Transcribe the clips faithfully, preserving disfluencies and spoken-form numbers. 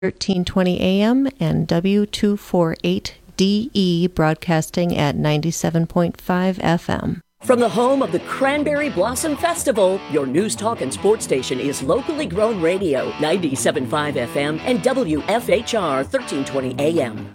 thirteen twenty A M and W two forty-eight D E broadcasting at ninety-seven point five F M. From the home of the Cranberry Blossom Festival, your news, talk, and sports station is locally grown radio, ninety-seven point five F M and W F H R thirteen twenty A M.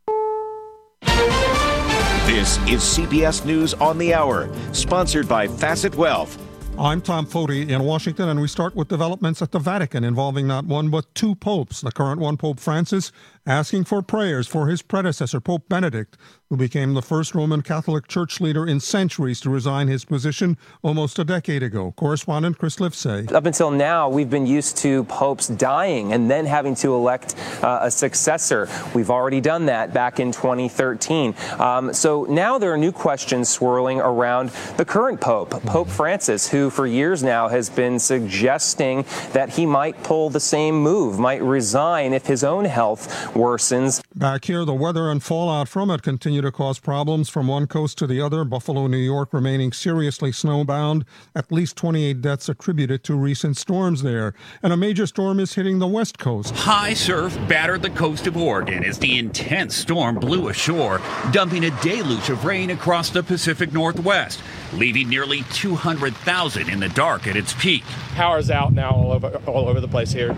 This is C B S News on the Hour, sponsored by Facet Wealth. I'm Tom Foti in Washington, and we start with developments at the Vatican involving not one but two popes. The current one, Pope Francis, asking for prayers for his predecessor, Pope Benedict, who became the first Roman Catholic Church leader in centuries to resign his position almost a decade ago. Correspondent Chris Livesay. Up until now, we've been used to popes dying and then having to elect uh, a successor. We've already done that back in twenty thirteen. Um, so now there are new questions swirling around the current pope, Pope Francis, who for years now has been suggesting that he might pull the same move, might resign if his own health worsens. Back here, the weather and fallout from it continue to cause problems from one coast to the other. Buffalo, New York remaining seriously snowbound. At least twenty-eight deaths attributed to recent storms there. And a major storm is hitting the west coast. High surf battered the coast of Oregon as the intense storm blew ashore, dumping a deluge of rain across the Pacific Northwest, leaving nearly two hundred thousand in the dark at its peak. Power's out now all over, all over the place here.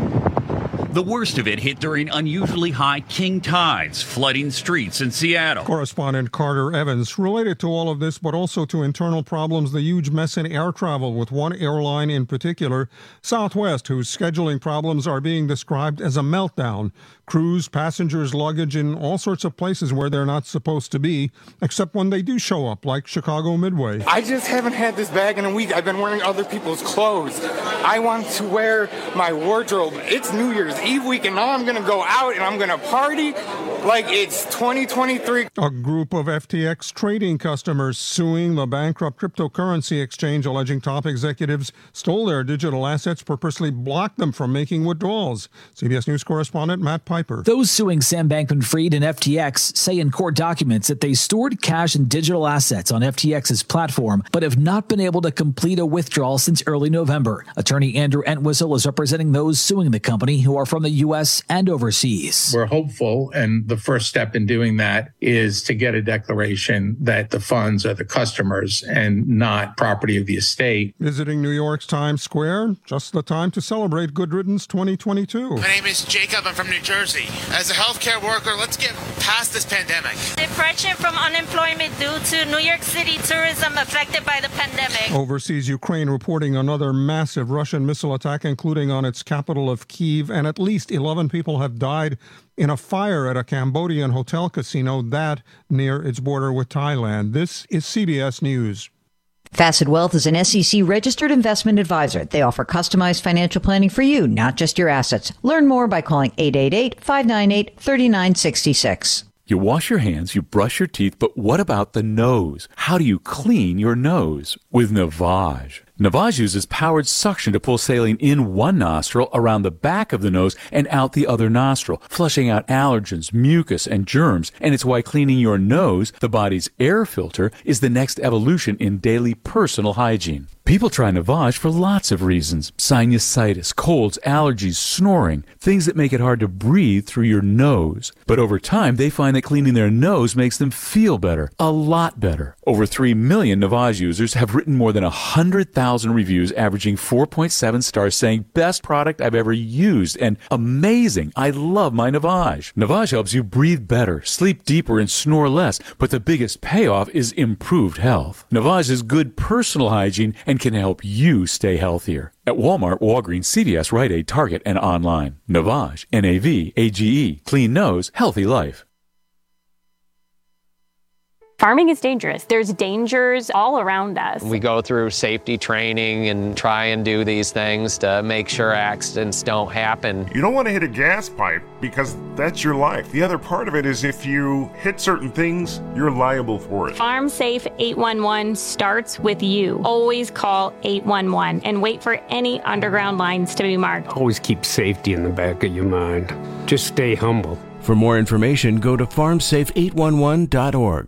The worst of it hit during unusually high king tides, flooding streets in Seattle. Correspondent Carter Evans. Related to all of this, but also to internal problems, the huge mess in air travel with one airline in particular, Southwest, whose scheduling problems are being described as a meltdown. Crews, passengers, luggage in all sorts of places where they're not supposed to be, except when they do show up, like Chicago Midway. I just haven't had this bag in a week. I've been wearing other people's clothes. I want to wear my wardrobe. It's New Year's Eve week, and now I'm going to go out and I'm going to party like it's twenty twenty-three. A group of F T X trading customers suing the bankrupt cryptocurrency exchange, alleging top executives stole their digital assets, purposely blocked them from making withdrawals. C B S News correspondent Matt Piper. Those suing Sam Bankman-Fried and F T X say in court documents that they stored cash and digital assets on F T X's platform, but have not been able to complete a withdrawal since early November. Attorney Andrew Entwistle is representing those suing the company, who are from the U S and overseas. We're hopeful, and the first step in doing that is to get a declaration that the funds are the customers and not property of the estate. Visiting New York's Times Square, just the time to celebrate Good Riddance twenty twenty-two. My name is Jacob. I'm from New Jersey. As a healthcare worker, let's get past this pandemic. Depression from unemployment due to New York City tourism affected by the pandemic. Overseas, Ukraine reporting another massive Russian missile attack, including on its capital of Kyiv, and at least eleven people have died in a fire at a Cambodian hotel casino, that near its border with Thailand. This is C B S News. Facet Wealth is an S E C registered investment advisor. They offer customized financial planning for you, not just your assets. Learn more by calling eight eight eight, five nine eight, three nine six six. You wash your hands, you brush your teeth, but what about the nose? How do you clean your nose? With Navage. Navage uses powered suction to pull saline in one nostril, around the back of the nose, and out the other nostril, flushing out allergens, mucus, and germs. And it's why cleaning your nose, the body's air filter, is the next evolution in daily personal hygiene. People try Navage for lots of reasons. Sinusitis, colds, allergies, snoring, things that make it hard to breathe through your nose. But over time, they find that cleaning their nose makes them feel better, a lot better. Over three million Navage users have written more than one hundred thousand reviews, averaging four point seven stars, saying, best product I've ever used, and amazing, I love my Navage. Navage helps you breathe better, sleep deeper, and snore less, but the biggest payoff is improved health. Navage is good personal hygiene and can help you stay healthier. At Walmart, Walgreens, C V S, Rite Aid, Target, and online. Navage, N A V A G E. Clean nose, healthy life. Farming is dangerous. There's dangers all around us. We go through safety training and try and do these things to make sure accidents don't happen. You don't want to hit a gas pipe because that's your life. The other part of it is if you hit certain things, you're liable for it. Farm Safe eight one one starts with you. Always call eight one one and wait for any underground lines to be marked. Always keep safety in the back of your mind. Just stay humble. For more information, go to farm safe eight one one dot org.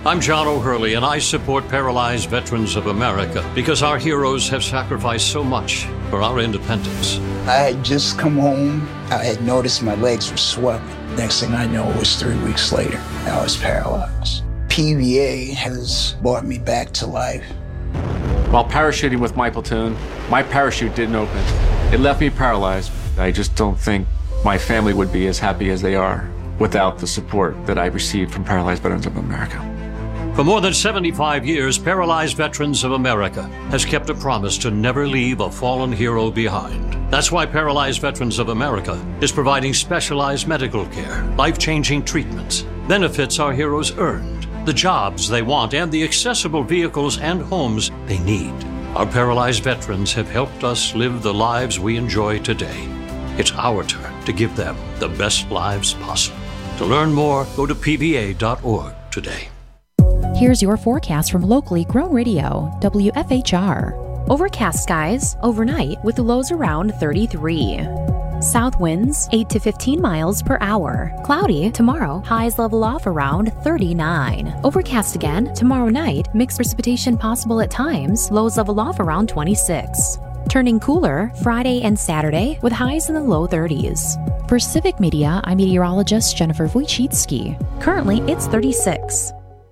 I'm John O'Hurley, and I support Paralyzed Veterans of America because our heroes have sacrificed so much for our independence. I had just come home. I had noticed my legs were swelling. Next thing I know, it was three weeks later. I was paralyzed. P V A has brought me back to life. While parachuting with my platoon, my parachute didn't open. It left me paralyzed. I just don't think my family would be as happy as they are without the support that I received from Paralyzed Veterans of America. For more than seventy-five years, Paralyzed Veterans of America has kept a promise to never leave a fallen hero behind. That's why Paralyzed Veterans of America is providing specialized medical care, life-changing treatments, benefits our heroes earned, the jobs they want, and the accessible vehicles and homes they need. Our paralyzed veterans have helped us live the lives we enjoy today. It's our turn to give them the best lives possible. To learn more, go to P V A dot org today. Here's your forecast from locally grown radio, W F H R. Overcast skies overnight with lows around thirty-three. South winds eight to fifteen miles per hour. Cloudy tomorrow, highs level off around thirty-nine. Overcast again tomorrow night, mixed precipitation possible at times, lows level off around twenty-six. Turning cooler Friday and Saturday with highs in the low thirties. For Civic Media, I'm meteorologist Jennifer Wojcicki. Currently, it's thirty-six.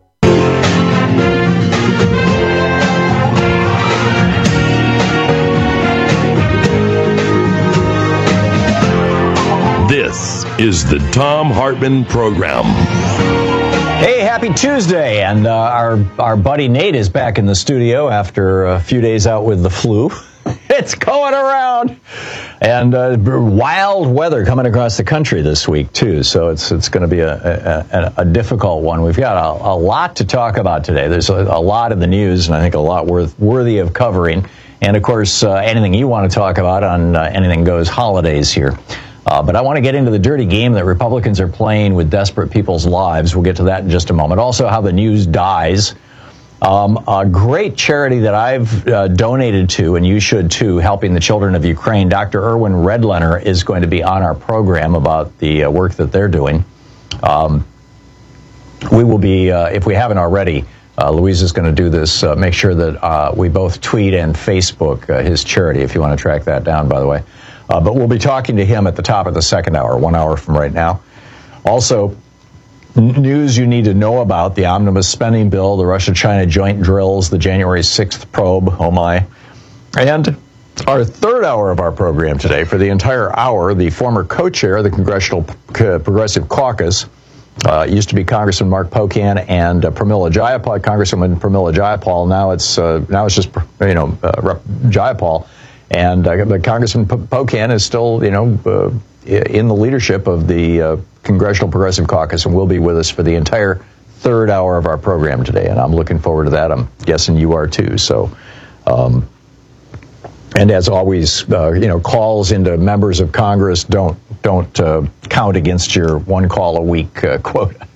This is the Thom Hartmann Program. Hey, happy Tuesday. And uh, our, our buddy Nate is back in the studio after a few days out with the flu. It's going around. And uh, wild weather coming across the country this week, too. So it's it's going to be a, a, a difficult one. We've got a, a lot to talk about today. There's a, a lot in the news, and I think a lot worth, worthy of covering. And, of course, uh, anything you want to talk about on uh, Anything Goes holidays here. Uh, but I want to get into the dirty game that Republicans are playing with desperate people's lives. We'll get to that in just a moment. Also, how the news dies. Um, a great charity that I've uh, donated to, and you should too, helping the children of Ukraine. Doctor Erwin Redlener is going to be on our program about the uh, work that they're doing. Um, we will be, uh, if we haven't already, uh, Louise is going to do this. Uh, make sure that uh, we both tweet and Facebook uh, his charity, if you want to track that down, by the way. Uh, but we'll be talking to him at the top of the second hour, one hour from right now. Also, news you need to know about: the omnibus spending bill, the Russia-China joint drills, the January sixth probe, oh my. And our third hour of our program today, for the entire hour, the former co-chair of the Congressional Progressive Caucus, uh, used to be Congressman Mark Pocan and uh, Pramila Jayapal, Congresswoman Pramila Jayapal. Now it's uh, now it's just you know uh, Rep Jayapal, and uh, but Congressman P- Pocan is still you know uh, in the leadership of the uh, Congressional Progressive Caucus, and will be with us for the entire third hour of our program today. And I'm looking forward to that. I'm guessing you are too. So, um, and as always, uh, you know, calls into members of Congress don't don't uh, count against your one call a week uh, quota.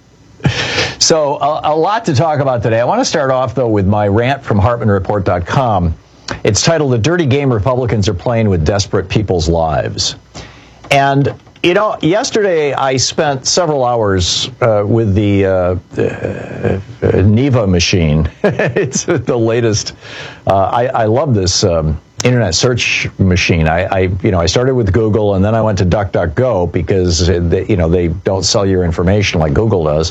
So a, a lot to talk about today. I want to start off though with my rant from Hartmann Report dot com. It's titled "The Dirty Game Republicans Are Playing with Desperate People's Lives." And you know, yesterday I spent several hours uh, with the uh, uh, uh, Neva machine. It's the latest. Uh, I, I love this um, internet search machine. I, I, you know, I started with Google, and then I went to DuckDuckGo because they, you know they don't sell your information like Google does.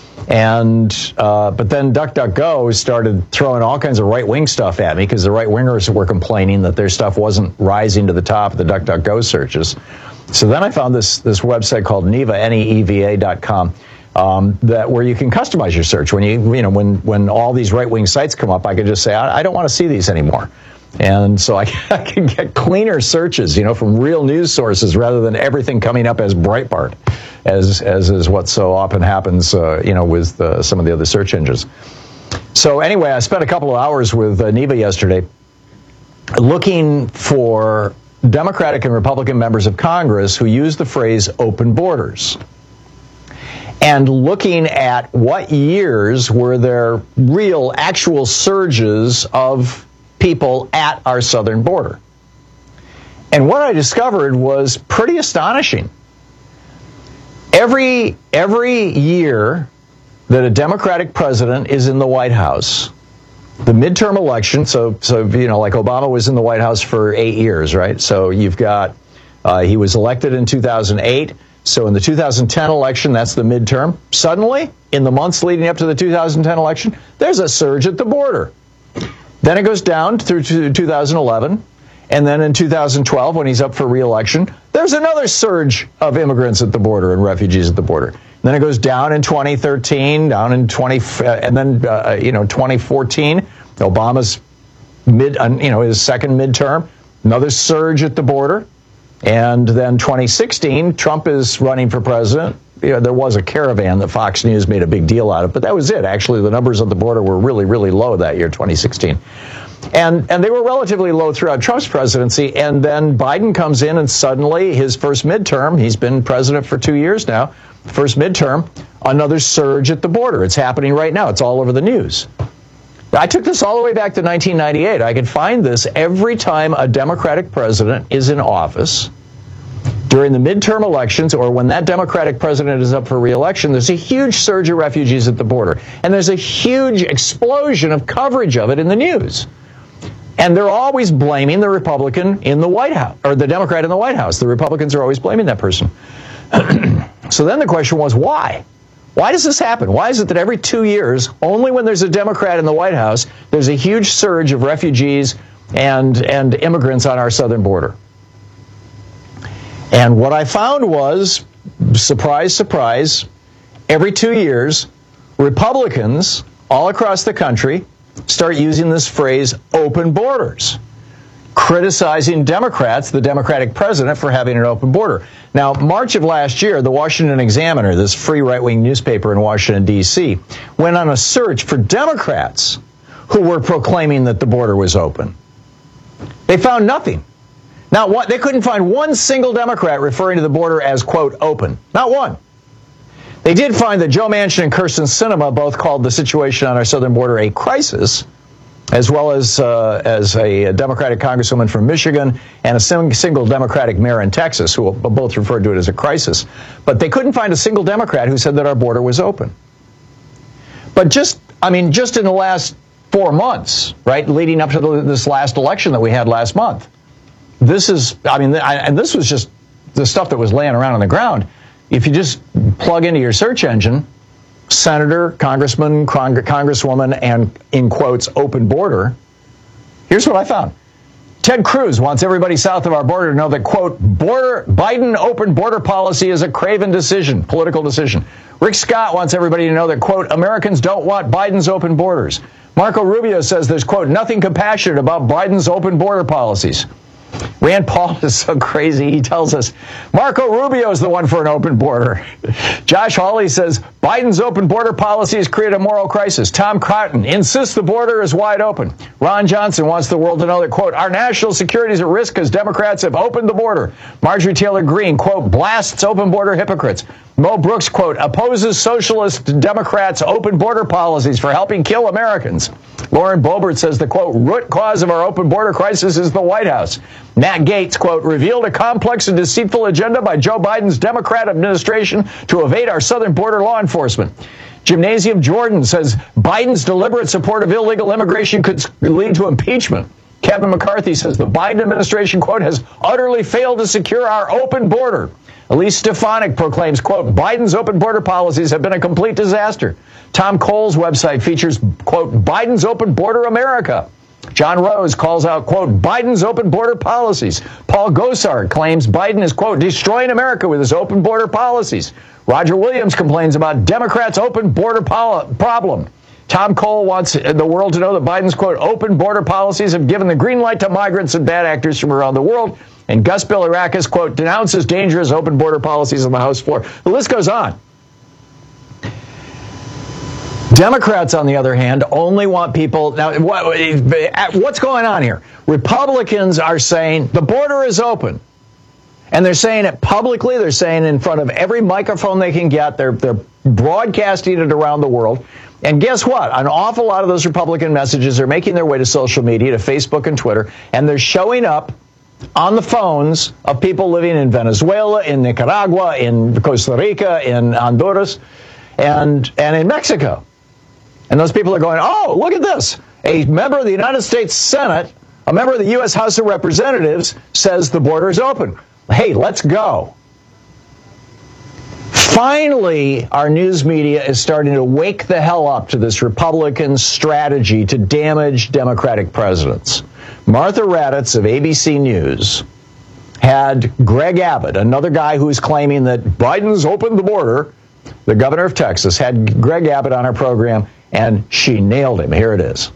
And uh, but then DuckDuckGo started throwing all kinds of right-wing stuff at me because the right-wingers were complaining that their stuff wasn't rising to the top of the DuckDuckGo searches. So then I found this this website called Neva, N E E V A dot com, um, that where you can customize your search. When you you know when when all these right wing sites come up, I can just say I, I don't want to see these anymore, and so I, I can get cleaner searches, you know, from real news sources rather than everything coming up as Breitbart, as as is what so often happens, uh, you know, with uh, some of the other search engines. So anyway, I spent a couple of hours with uh, Neva yesterday, looking for Democratic and Republican members of Congress who use the phrase open borders, and looking at what years were there real, actual surges of people at our southern border. And what I discovered was pretty astonishing. Every, every year that a Democratic president is in the White House, the midterm election, so, so you know, like Obama was in the White House for eight years, right? So you've got, uh, he was elected in two thousand eight. So in the two thousand ten election, that's the midterm. Suddenly, in the months leading up to the two thousand ten election, there's a surge at the border. Then it goes down through to two thousand eleven. And then in two thousand twelve, when he's up for re-election, there's another surge of immigrants at the border and refugees at the border. And then it goes down in twenty thirteen, down in twenty, uh, and then uh, you know twenty fourteen, Obama's mid, uh, you know his second midterm, another surge at the border. And then twenty sixteen, Trump is running for president. You know, there was a caravan that Fox News made a big deal out of, but that was it. Actually, the numbers at the border were really, really low that year, twenty sixteen. And and they were relatively low throughout Trump's presidency. And then Biden comes in, and suddenly his first midterm, he's been president for two years now, first midterm, another surge at the border. It's happening right now. It's all over the news. I took this all the way back to nineteen ninety-eight. I could find this every time a Democratic president is in office. During the midterm elections, or when that Democratic president is up for re-election, there's a huge surge of refugees at the border. And there's a huge explosion of coverage of it in the news. And they're always blaming the Republican in the White House, or the Democrat in the White House. The Republicans are always blaming that person. So then the question was, why? Why does this happen? Why is it that every two years, only when there's a Democrat in the White House, there's a huge surge of refugees and, and immigrants on our southern border? And what I found was, surprise, surprise, every two years, Republicans all across the country start using this phrase, open borders, criticizing Democrats, the Democratic president, for having an open border. Now, March of last year, the Washington Examiner, this free right-wing newspaper in Washington, D C, went on a search for Democrats who were proclaiming that the border was open. They found nothing. Not one, they couldn't find one single Democrat referring to the border as, quote, open. Not one. They did find that Joe Manchin and Kyrsten Sinema both called the situation on our southern border a crisis, as well as uh, as a Democratic congresswoman from Michigan and a sing- single Democratic mayor in Texas, who both referred to it as a crisis. But they couldn't find a single Democrat who said that our border was open. But just, I mean, just in the last four months, right, leading up to the, this last election that we had last month, this is, I mean, I, and this was just the stuff that was laying around on the ground. If you just plug into your search engine, senator, congressman, cong- congresswoman, and, in quotes, open border, here's what I found. Ted Cruz wants everybody south of our border to know that, quote, border Biden open border policy is a craven decision, political decision. Rick Scott wants everybody to know that, quote, Americans don't want Biden's open borders. Marco Rubio says there's, quote, nothing compassionate about Biden's open border policies. Rand Paul is so crazy. He tells us Marco Rubio is the one for an open border. Josh Hawley says Biden's open border policies create a moral crisis. Tom Cotton insists the border is wide open. Ron Johnson wants the world to know that, quote, our national security is at risk because Democrats have opened the border. Marjorie Taylor Greene, quote, blasts open border hypocrites. Mo Brooks, quote, opposes socialist Democrats' open border policies for helping kill Americans. Lauren Boebert says the, quote, root cause of our open border crisis is the White House. Matt Gaetz, quote, revealed a complex and deceitful agenda by Joe Biden's Democrat administration to evade our southern border law enforcement. Gymnasium Jordan says Biden's deliberate support of illegal immigration could lead to impeachment. Kevin McCarthy says the Biden administration, quote, has utterly failed to secure our open border. Elise Stefanik proclaims, quote, Biden's open border policies have been a complete disaster. Tom Cole's website features, quote, Biden's open border America. John Rose calls out, quote, Biden's open border policies. Paul Gosar claims Biden is, quote, destroying America with his open border policies. Roger Williams complains about Democrats' open border pol- problem. Tom Cole wants the world to know that Biden's, quote, open border policies have given the green light to migrants and bad actors from around the world. And Gus Bilirakis, quote, denounces dangerous open border policies on the House floor. The list goes on. Democrats, on the other hand, only want people. Now, what, what's going on here? Republicans are saying the border is open. And they're saying it publicly. They're saying it in front of every microphone they can get. They're, they're broadcasting it around the world. And guess what? An awful lot of those Republican messages are making their way to social media, to Facebook and Twitter, and they're showing up on the phones of people living in Venezuela, in Nicaragua, in Costa Rica, in Honduras. and and in Mexico. And those people are going, oh, look at this. A member of the United States Senate, a member of the U S House of Representatives says the border is open. Hey, let's go. Finally, our news media is starting to wake the hell up to this Republican strategy to damage Democratic presidents. Martha Raddatz of A B C News had Greg Abbott, another guy who's claiming that Biden's opened the border, the governor of Texas, had Greg Abbott on her program, and she nailed him. Here it is.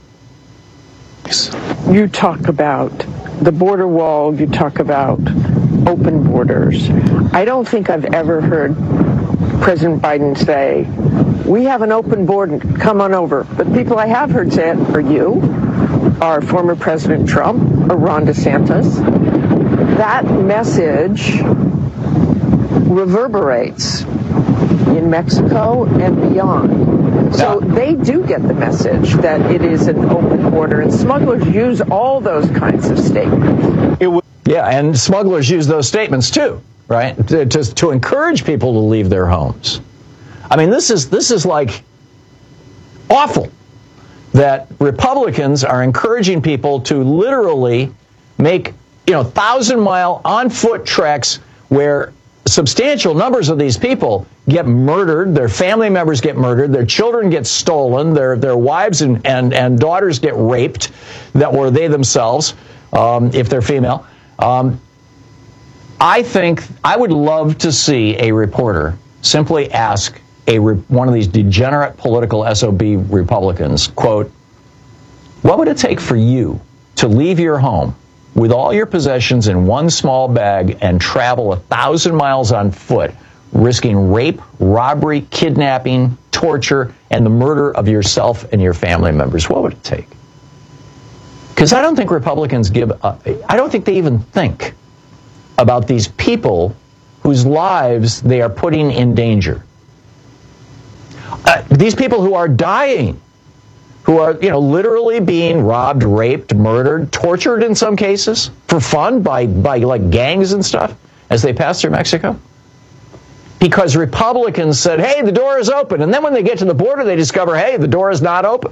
You talk about the border wall, you talk about open borders. I don't think I've ever heard President Biden say, we have an open border, come on over. But the people I have heard say it are you, are former President Trump, or Ron DeSantis. That message reverberates in Mexico and beyond. So they do get the message that it is an open border, and smugglers use all those kinds of statements. It w- yeah, and smugglers use those statements too, right? To, to, to encourage people to leave their homes. I mean, this is this is like awful that Republicans are encouraging people to literally make, you know, thousand mile on foot treks where substantial numbers of these people get murdered, their family members get murdered, their children get stolen, their their wives and, and, and daughters get raped, that were they themselves, um, if they're female. Um, I think I would love to see a reporter simply ask a re- one of these degenerate political S O B Republicans, quote, what would it take for you to leave your home with all your possessions in one small bag and travel a thousand miles on foot, risking rape, robbery, kidnapping, torture, and the murder of yourself and your family members? What would it take? Because I don't think Republicans give a, I don't think they even think about these people whose lives they are putting in danger. Uh, these people who are dying, who are, you know, literally being robbed, raped, murdered, tortured in some cases for fun by, by like gangs and stuff as they pass through Mexico. Because Republicans said, hey, the door is open. And then when they get to the border, they discover, hey, the door is not open.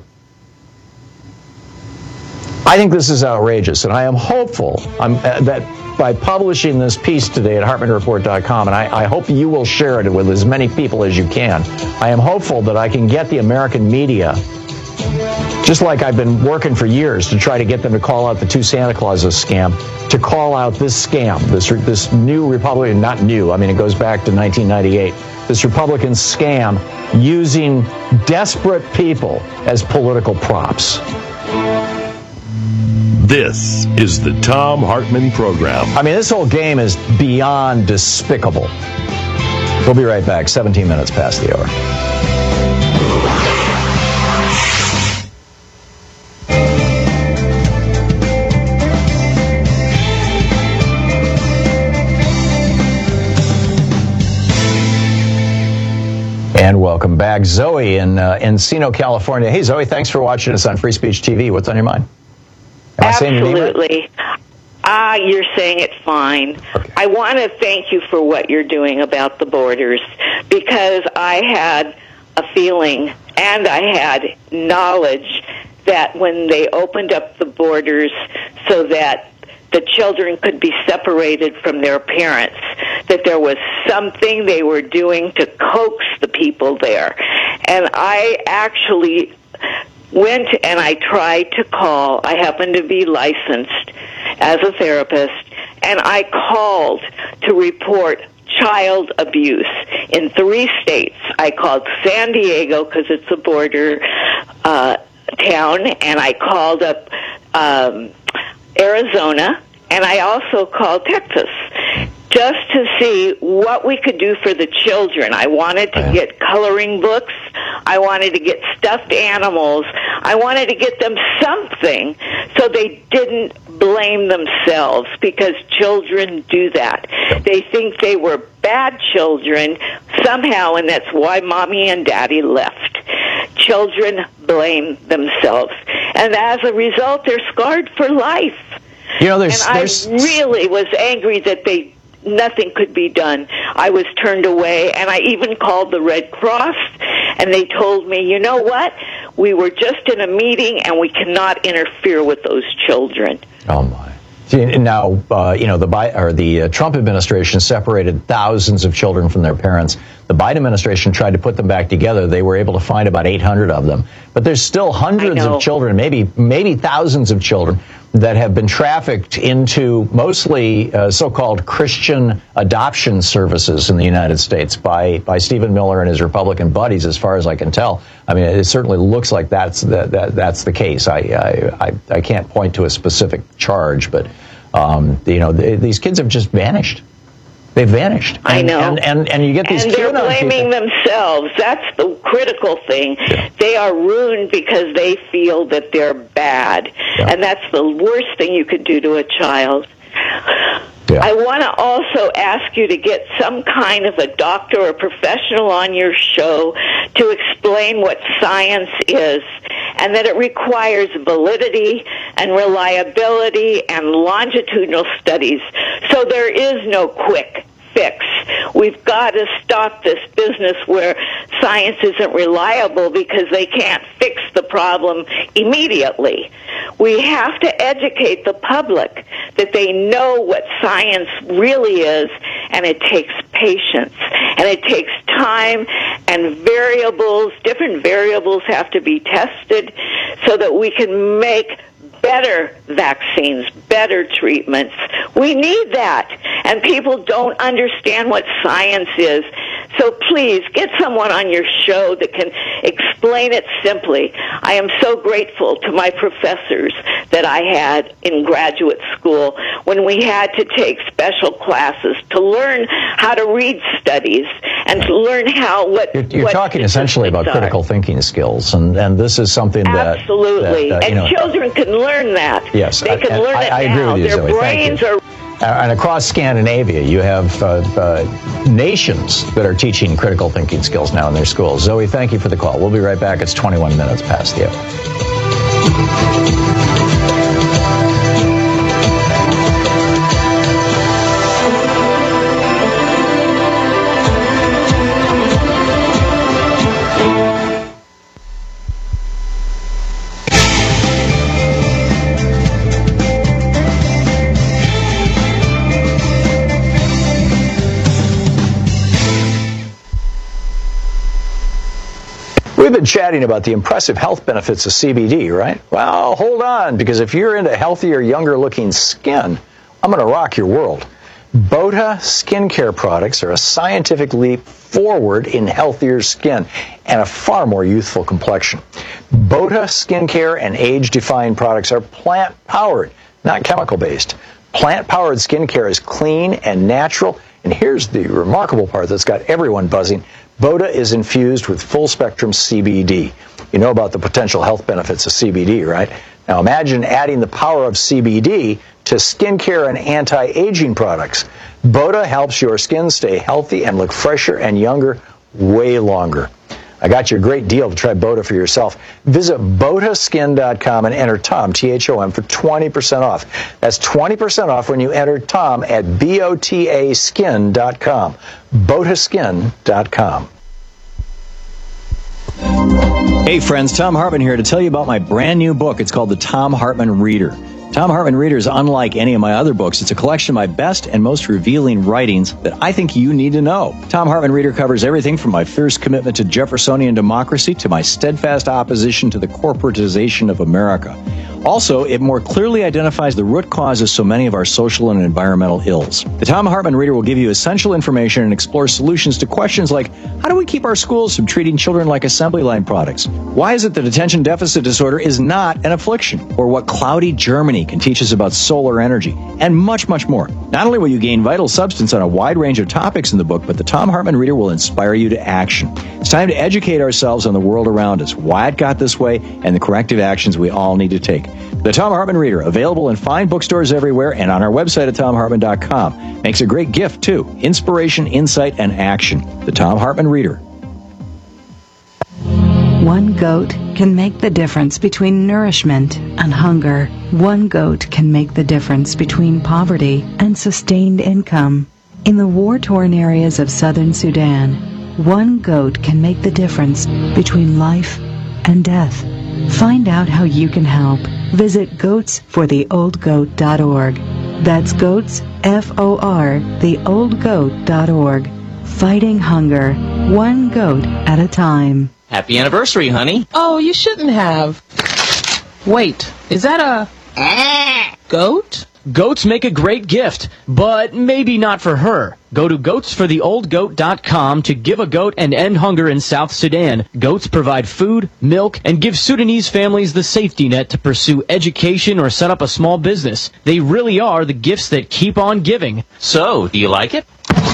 I think this is outrageous, and I am hopeful I'm, uh, that by publishing this piece today at Hartman Report dot com, and I, I hope you will share it with as many people as you can, I am hopeful that I can get the American media, just like I've been working for years to try to get them to call out the two Santa Clauses scam, to call out this scam, this this new Republican, not new, I mean, it goes back to nineteen ninety-eight, this Republican scam using desperate people as political props. This is the Thom Hartmann Program. I mean, this whole game is beyond despicable. We'll be right back, seventeen minutes past the hour. And welcome back. Zoe in uh, Encino, California. Hey, Zoe, thanks for watching us on Free Speech T V. What's on your mind? Am Absolutely. Ah, uh, you're saying it fine. Okay. I want to thank you for what you're doing about the borders, because I had a feeling and I had knowledge that when they opened up the borders so that the children could be separated from their parents, that there was something they were doing to coax the people there. And I actually went and I tried to call. I happen to be licensed as a therapist, and I called to report child abuse in three states. I called San Diego because it's a border uh, town, and I called up um, Arizona, and I also called Texas, just to see what we could do for the children. I wanted to get coloring books. I wanted to get stuffed animals. I wanted to get them something so they didn't blame themselves, because children do that. They think they were bad children somehow, and that's why mommy and daddy left. Children blame themselves, and as a result, they're scarred for life. You know, there's, and there's... I really was angry that they nothing could be done. I was turned away, and I even called the Red Cross, and they told me, you know what? We were just in a meeting, and we cannot interfere with those children. Oh, my. See, now, uh, you know, the Bi- or the uh, Trump administration separated thousands of children from their parents. The Biden administration tried to put them back together. They were able to find about eight hundred of them. But there's still hundreds of children, maybe maybe thousands of children that have been trafficked into mostly uh, so-called Christian adoption services in the United States by, by Stephen Miller and his Republican buddies, as far as I can tell. I mean, it certainly looks like that's that, that that's the case. I, I I I can't point to a specific charge, but um, you know, th- these kids have just vanished. They've vanished. And, I know. And, and, and you get these And they're QAnon blaming people. themselves. That's the critical thing. Yeah. They are ruined because they feel that they're bad. Yeah. And that's the worst thing you could do to a child. Yeah. I want to also ask you to get some kind of a doctor or professional on your show to explain what science is, and that it requires validity and reliability and longitudinal studies. So there is no quick fix. We've got to stop this business where science isn't reliable because they can't fix the problem immediately. We have to educate the public that they know what science really is, and it takes patience, and it takes time, and variables, different variables have to be tested so that we can make better vaccines, better treatments. We need that. And people don't understand what science is. So please, get someone on your show that can explain it simply. I am so grateful to my professors that I had in graduate school when we had to take special classes to learn how to read studies and to learn how what You're, you're what talking essentially about are. critical thinking skills, and, and this is something that... Absolutely. that, uh, you and know, children can learn that. Yes, They can I, learn I, it I agree now. with you, Their Zoe. brains Thank you. are... Uh, and across Scandinavia, you have uh, uh, nations that are teaching critical thinking skills now in their schools. Zoe, thank you for the call. We'll be right back. It's twenty-one minutes past the hour. We've been chatting about the impressive health benefits of C B D, right? Well, hold on, because if you're into healthier, younger-looking skin, I'm going to rock your world. Bota skincare products are a scientific leap forward in healthier skin and a far more youthful complexion. Bota skincare and age-defying products are plant-powered, not chemical-based. Plant-powered skincare is clean and natural, and here's the remarkable part that's got everyone buzzing. Bota is infused with full-spectrum C B D. You know about the potential health benefits of C B D, right? Now imagine adding the power of C B D to skincare and anti-aging products. Bota helps your skin stay healthy and look fresher and younger way longer. I got you a great deal to try Bota for yourself. Visit Bota Skin dot com and enter Tom, T H O M, for twenty percent off. That's twenty percent off when you enter Tom at B O T A Skin dot com. Bota Skin dot com. Hey friends, Tom Hartman here to tell you about my brand new book. It's called The Tom Hartman Reader. Tom Hartman Reader is unlike any of my other books. It's a collection of my best and most revealing writings that I think you need to know. Tom Hartman Reader covers everything from my fierce commitment to Jeffersonian democracy to my steadfast opposition to the corporatization of America. Also, it more clearly identifies the root cause of so many of our social and environmental ills. The Tom Hartman Reader will give you essential information and explore solutions to questions like, how do we keep our schools from treating children like assembly line products? Why is it that attention deficit disorder is not an affliction? Or what cloudy Germany can teach us about solar energy? And much, much more. Not only will you gain vital substance on a wide range of topics in the book, but the Tom Hartman Reader will inspire you to action. It's time to educate ourselves on the world around us, why it got this way, and the corrective actions we all need to take. The Tom Hartman Reader, available in fine bookstores everywhere and on our website at tom hartman dot com. Makes a great gift, too. Inspiration, insight, and action. The Tom Hartman Reader. One goat can make the difference between nourishment and hunger. One goat can make the difference between poverty and sustained income. In the war-torn areas of southern Sudan, one goat can make the difference between life and death. Find out how you can help. Visit goats for the old goat dot org. That's goats, F O R, the old goat dot org. Fighting hunger, one goat at a time. Happy anniversary, honey. Oh, you shouldn't have. Wait, is that a goat? Goats make a great gift, but maybe not for her. Go to goats for the old goat dot com to give a goat and end hunger in South Sudan. Goats provide food, milk, and give Sudanese families the safety net to pursue education or set up a small business. They really are the gifts that keep on giving. So, do you like it?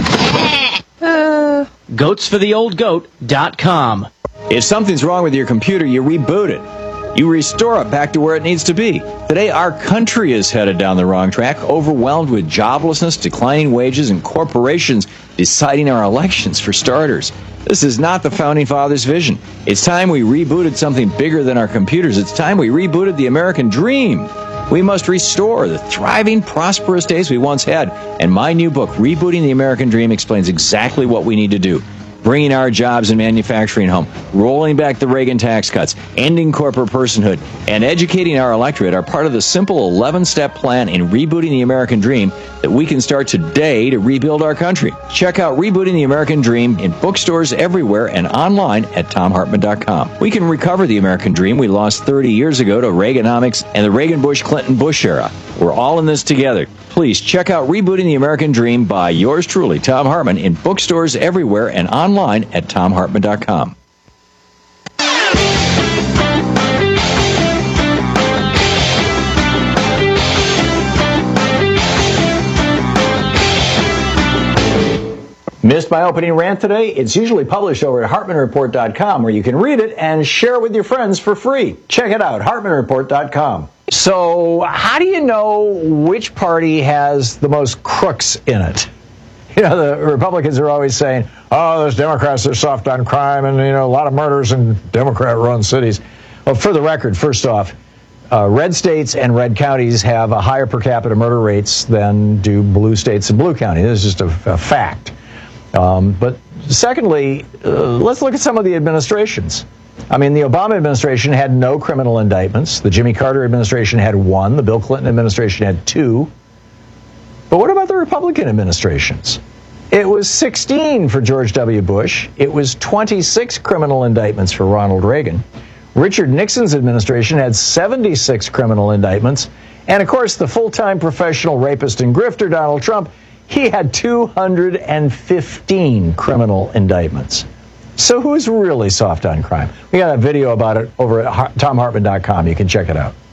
Uh... goats for the old goat dot com. If something's wrong with your computer, you reboot it. You restore it back to where it needs to be. Today, our country is headed down the wrong track, overwhelmed with joblessness, declining wages, and corporations deciding our elections, for starters. This is not the Founding Fathers' vision. It's time we rebooted something bigger than our computers. It's time we rebooted the American dream. We must restore the thriving, prosperous days we once had. And my new book, Rebooting the American Dream, explains exactly what we need to do. Bringing our jobs and manufacturing home, rolling back the Reagan tax cuts, ending corporate personhood, and educating our electorate are part of the simple eleven-step plan in rebooting the American dream that we can start today to rebuild our country. Check out Rebooting the American Dream in bookstores everywhere and online at tom hartman dot com. We can recover the American dream we lost thirty years ago to Reaganomics and the Reagan-Bush-Clinton-Bush era. We're all in this together. Please check out Rebooting the American Dream by yours truly, Thom Hartmann, in bookstores everywhere and online at tom hartman dot com. Missed my opening rant today? It's usually published over at hartman report dot com, where you can read it and share it with your friends for free. Check it out, hartman report dot com. So, how do you know which party has the most crooks in it? You know, the Republicans are always saying, oh, those Democrats are soft on crime and, you know, a lot of murders in Democrat-run cities. Well, for the record, first off, uh, red states and red counties have a higher per capita murder rates than do blue states and blue counties. This is just a, a fact. Um, but secondly, uh, let's look at some of the administrations. I mean, the Obama administration had no criminal indictments. The Jimmy Carter administration had one. The Bill Clinton administration had two. But what about the Republican administrations? It was sixteen for George W. Bush. It was twenty-six criminal indictments for Ronald Reagan. Richard Nixon's administration had seventy-six criminal indictments. And, of course, the full-time professional rapist and grifter, Donald Trump, he had two hundred fifteen criminal indictments. So who's really soft on crime? We got a video about it over at tom hartman dot com. You can check it out.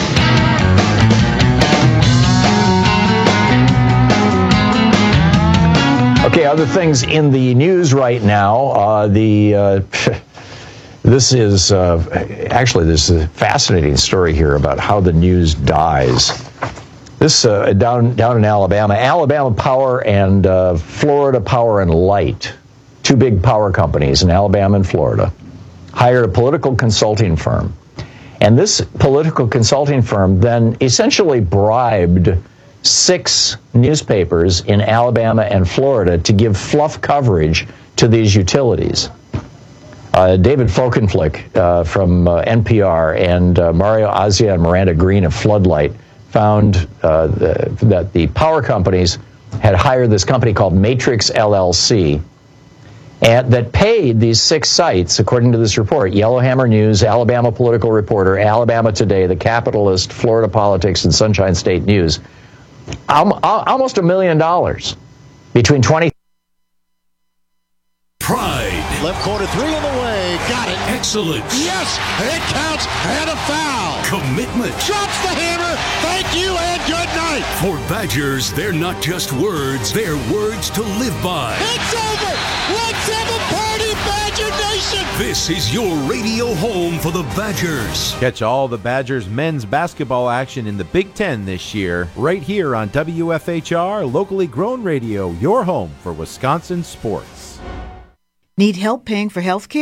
Okay, other things in the news right now. Uh, the uh, this is uh, actually this is a fascinating story here about how the news dies. This uh, down down in Alabama, Alabama Power and uh, Florida Power and Light, two big power companies in Alabama and Florida, hired a political consulting firm. And this political consulting firm then essentially bribed six newspapers in Alabama and Florida to give fluff coverage to these utilities. Uh, David Folkenflik uh, from uh, N P R and uh, Mario Azia and Miranda Green of Floodlight found uh, the, that the power companies had hired this company called Matrix L L C, and that paid these six sites, according to this report: Yellowhammer News, Alabama Political Reporter, Alabama Today, The Capitalist, Florida Politics, and Sunshine State News, um, almost a million dollars between twenty. Pride. Left corner three on the way. Got it. Excellence. Yes, it counts, and a foul. Commitment. Drops the hammer. Thank you and good night. For Badgers, they're not just words, they're words to live by. It's over. Let's have a party, Badger Nation. This is your radio home for the Badgers. Catch all the Badgers men's basketball action in the Big Ten this year, right here on W F H R, locally grown radio, your home for Wisconsin sports. Need help paying for health care?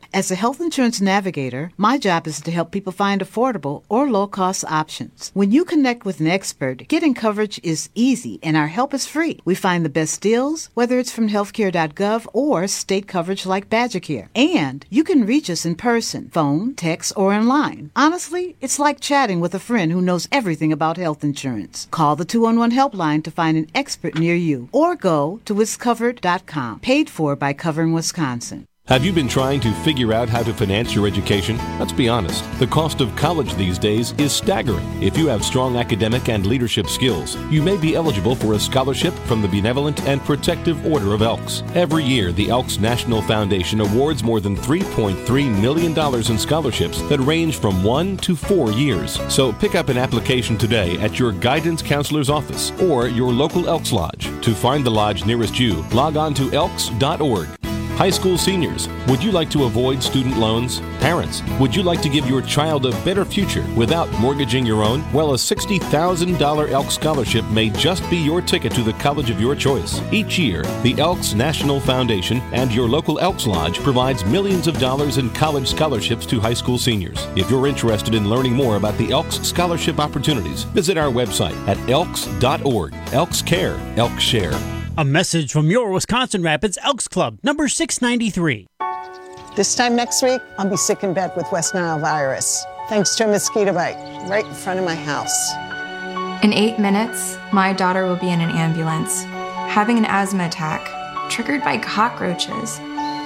As a health insurance navigator, my job is to help people find affordable or low-cost options. When you connect with an expert, getting coverage is easy and our help is free. We find the best deals, whether it's from healthcare dot gov or state coverage like BadgerCare. And you can reach us in person, phone, text, or online. Honestly, it's like chatting with a friend who knows everything about health insurance. Call the two one one helpline to find an expert near you or go to wis covered dot com. Paid for by Covering Wisconsin. Have you been trying to figure out how to finance your education? Let's be honest, the cost of college these days is staggering. If you have strong academic and leadership skills, you may be eligible for a scholarship from the Benevolent and Protective Order of Elks. Every year, the Elks National Foundation awards more than three point three million dollars in scholarships that range from one to four years. So pick up an application today at your guidance counselor's office or your local Elks Lodge. To find the lodge nearest you, log on to elks dot org. High school seniors, would you like to avoid student loans? Parents, would you like to give your child a better future without mortgaging your own? Well, a sixty thousand dollars Elks Scholarship may just be your ticket to the college of your choice. Each year, the Elks National Foundation and your local Elks Lodge provides millions of dollars in college scholarships to high school seniors. If you're interested in learning more about the Elks Scholarship opportunities, visit our website at elks dot org. Elks Care, Elks Share. A message from your Wisconsin Rapids Elks Club, number six ninety-three. This time next week, I'll be sick in bed with West Nile virus, thanks to a mosquito bite right in front of my house. In eight minutes, my daughter will be in an ambulance, having an asthma attack, triggered by cockroaches.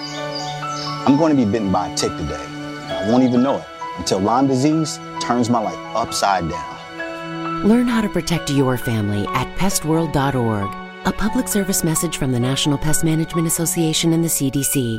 I'm going to be bitten by a tick today, and I won't even know it until Lyme disease turns my life upside down. Learn how to protect your family at pest world dot org. A public service message from the National Pest Management Association and the C D C.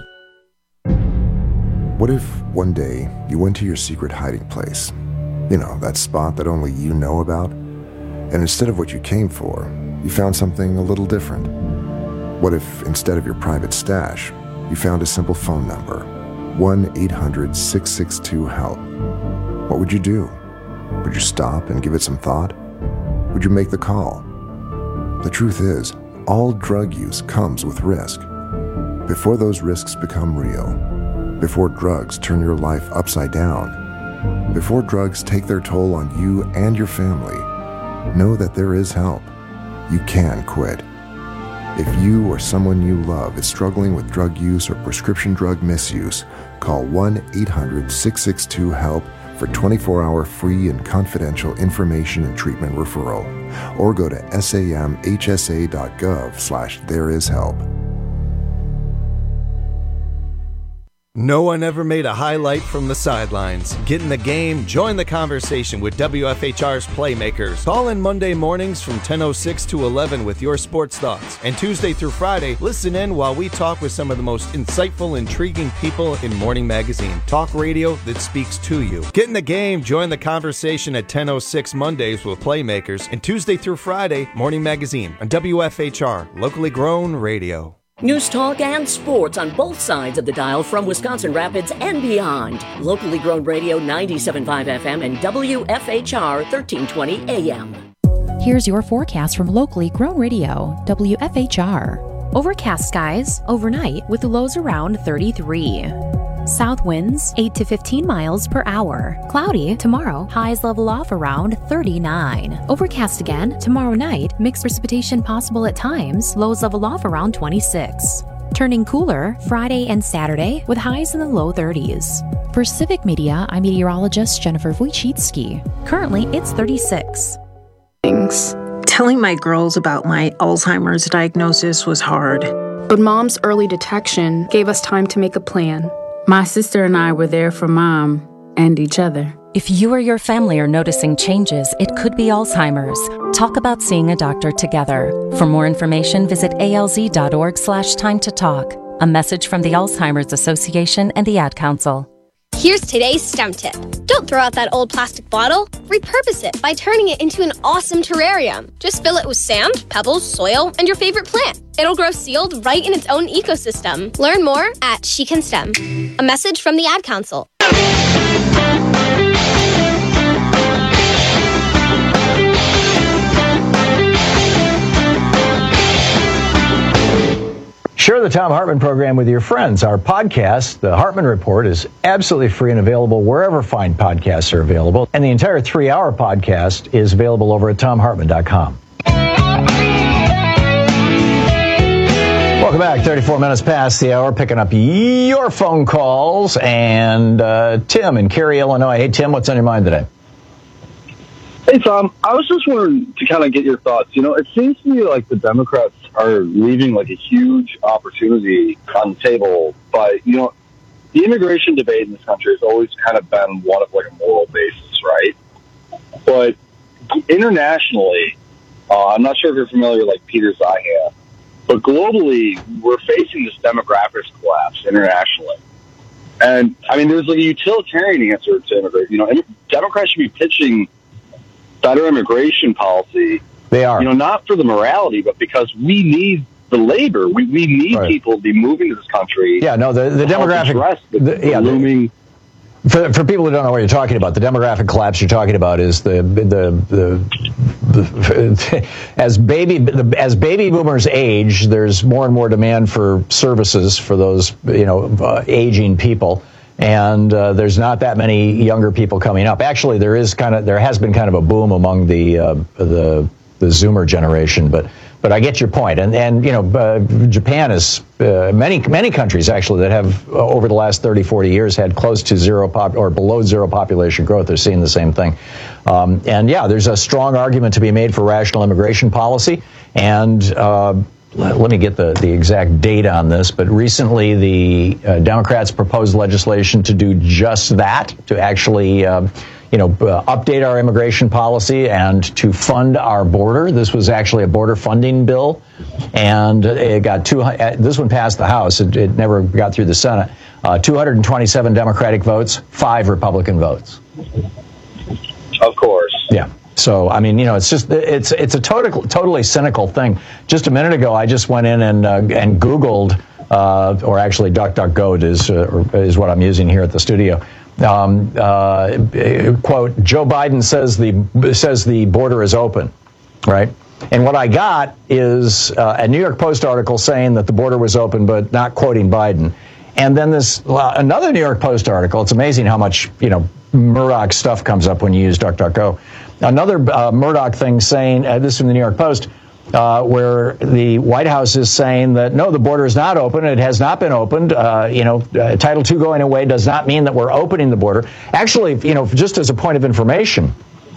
What if one day you went to your secret hiding place? You know, that spot that only you know about? And instead of what you came for, you found something a little different. What if instead of your private stash, you found a simple phone number, one eight hundred six six two HELP? What would you do? Would you stop and give it some thought? Would you make the call? The truth is, all drug use comes with risk. Before those risks become real, before drugs turn your life upside down, before drugs take their toll on you and your family, know that there is help. You can quit. If you or someone you love is struggling with drug use or prescription drug misuse, call one eight hundred six six two HELP for twenty-four hour free and confidential information and treatment referral, or go to samhsa dot gov slash there is help. No one ever made a highlight from the sidelines. Get in the game, join the conversation with W F H R's Playmakers. Call in Monday mornings from ten oh six to eleven with your sports thoughts. And Tuesday through Friday, listen in while we talk with some of the most insightful, intriguing people in Morning Magazine. Talk radio that speaks to you. Get in the game, join the conversation at ten oh six Mondays with Playmakers. And Tuesday through Friday, Morning Magazine on W F H R, locally grown radio. News talk and sports on both sides of the dial from Wisconsin Rapids and beyond. Locally grown radio ninety-seven point five F M and W F H R thirteen twenty A M. Here's your forecast from locally grown radio, W F H R. Overcast skies overnight with lows around thirty-three. South winds eight to fifteen miles per hour. Cloudy tomorrow, highs level off around thirty-nine. Overcast again tomorrow night, mixed precipitation possible at times, lows level off around twenty-six. Turning cooler Friday and Saturday with highs in the low thirties. For Civic Media, I'm meteorologist Jennifer Wojcicki. Currently, it's thirty-six. Things. Telling my girls about my Alzheimer's diagnosis was hard. But Mom's early detection gave us time to make a plan. My sister and I were there for Mom and each other. If you or your family are noticing changes, it could be Alzheimer's. Talk about seeing a doctor together. For more information, visit alz.org slash time to talk. A message from the Alzheimer's Association and the Ad Council. Here's today's STEM tip. Don't throw out that old plastic bottle. Repurpose it by turning it into an awesome terrarium. Just fill it with sand, pebbles, soil, and your favorite plant. It'll grow sealed right in its own ecosystem. Learn more at She Can STEM. A message from the Ad Council. Share the Thom Hartmann program with your friends. Our podcast, The Hartmann Report, is absolutely free and available wherever fine podcasts are available. And the entire three-hour podcast is available over at thom hartmann dot com. Welcome back. thirty-four minutes past the hour, picking up your phone calls. And uh, Tim in Cary, Illinois. Hey, Tim, what's on your mind today? Hey, Tom. I was just wondering to kind of get your thoughts. You know, it seems to me like the Democrats are leaving like a huge opportunity on the table. But, you know, the immigration debate in this country has always kind of been one of like a moral basis, right? But internationally, uh, I'm not sure if you're familiar with like Peter Zeihan, but globally, we're facing this demographic collapse internationally. And, I mean, there's like a utilitarian answer to immigration. You know, Democrats should be pitching better immigration policy. They are. You know, not for the morality, but because we need the labor. We we need right. people to be moving to this country. Yeah, no, the, the demographic... The, the, the yeah, looming... For, for people who don't know what you're talking about, the demographic collapse you're talking about is the the the, the as baby the, as baby boomers age, there's more and more demand for services for those you know uh, aging people. And uh, there's not that many younger people coming up. Actually, there is kind of there has been kind of a boom among the uh, the the Zoomer generation, but but I get your point. And and you know, uh, Japan is uh, many many countries actually that have uh, over the last thirty, forty years had close to zero pop or below zero population growth. They're seeing the same thing. Um, and yeah, there's a strong argument to be made for rational immigration policy. And uh, let me get the, the exact date on this, but recently the uh, Democrats proposed legislation to do just that, to actually, uh, you know, uh, update our immigration policy and to fund our border. This was actually a border funding bill, and it got two. Uh, this one passed the House. It, it never got through the Senate. Uh, two hundred twenty-seven Democratic votes, five Republican votes. Of course. Yeah. So, I mean, you know, it's just, it's it's a total, totally cynical thing. Just a minute ago, I just went in and uh, and Googled, uh, or actually DuckDuckGo is, uh, is what I'm using here at the studio. Um, uh, quote, Joe Biden says the says the border is open, right? And what I got is uh, a New York Post article saying that the border was open, but not quoting Biden. And then this uh, another New York Post article. It's amazing how much, you know, Murdoch stuff comes up when you use DuckDuckGo. Another uh, Murdoch thing saying, uh, this is from the New York Post, uh, where the White House is saying that, no, the border is not open. It has not been opened. Uh, you know, uh, Title two going away does not mean that we're opening the border. Actually, you know, just as a point of information,